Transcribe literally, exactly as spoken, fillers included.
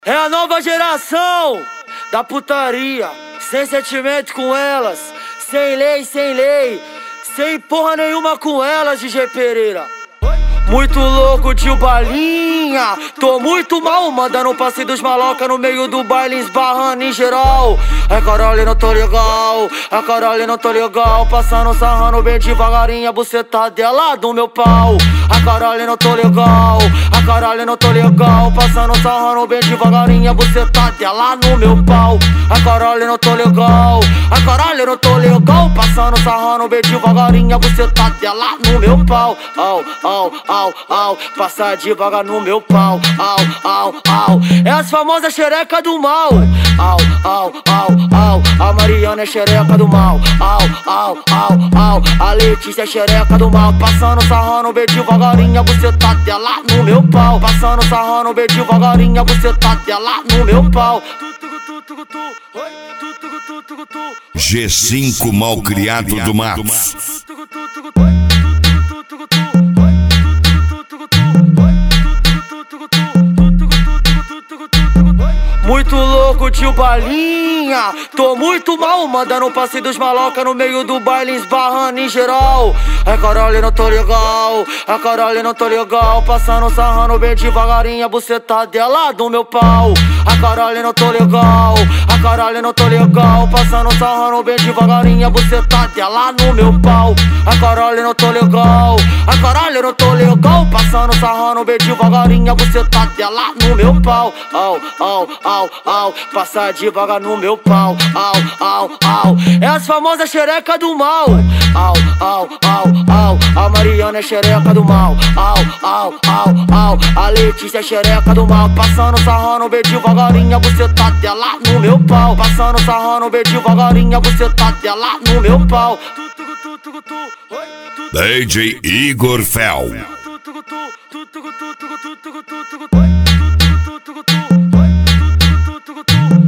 É a nova geração da putaria, sem sentimento com elas, sem lei, sem lei, sem porra nenhuma com elas, D J Pereira. Muito louco de balinha, tô muito mal, mandando um passe dos maloca no meio do baile, esbarrando em geral. Ai caralho, não tô legal, ai caralho, não tô legal, passando, sarrando bem devagarinho a buceta dela do meu pau. Ai caralho, não tô legal, ai caralho, não tô legal, passando, sarrando bem devagarinho a buceta dela no meu pau. Ai caralho, não tô legal, ai caralho, não tô legal, passando, sarrando bem devagarinho a buceta dela no meu pau. Au, au, au, au, passa devagar no meu pau. Au, au, au, é as famosas xereca do mal. Au, au, au, au, a Mariana é xereca do mal. Au, au, au, au, a Letícia é xereca do mal, passando, sarrando bem devagarinho a buceta dela no meu pau. Passando, sarrando bem devagarinho a buceta dela no meu pau. G cinco Malcriado do Matos. Muito louco de balinha, tô muito mal, mandando um passe dos maloca no meio do baile, esbarrando em geral. Ai caralho, não tô legal, ai caralho, não tô legal, passando, sarrando bem devagarinho a buceta dela do meu pau. Ai caralho, não tô legal, ai caralho, não tô legal, passando, sarrando bem devagarinho a buceta dela no meu pau. Ai caralho, não tô legal, ai caralho, não tô legal, passando, sarrando bem devagarinho a buceta dela no meu pau. Au, au, au, au, passa devagar no meu pau. Au, au, au, é as famosas xereca do mal. Au, au, au, au, a Mariana é xereca do mal. Au, au, au, au, a Letícia é xereca do mal, passando, sarrando bem devagarinho a buceta dela no meu pau. Passando, sarrando bem devagarinho a buceta dela no meu pau. D J Igor Fel. Tudo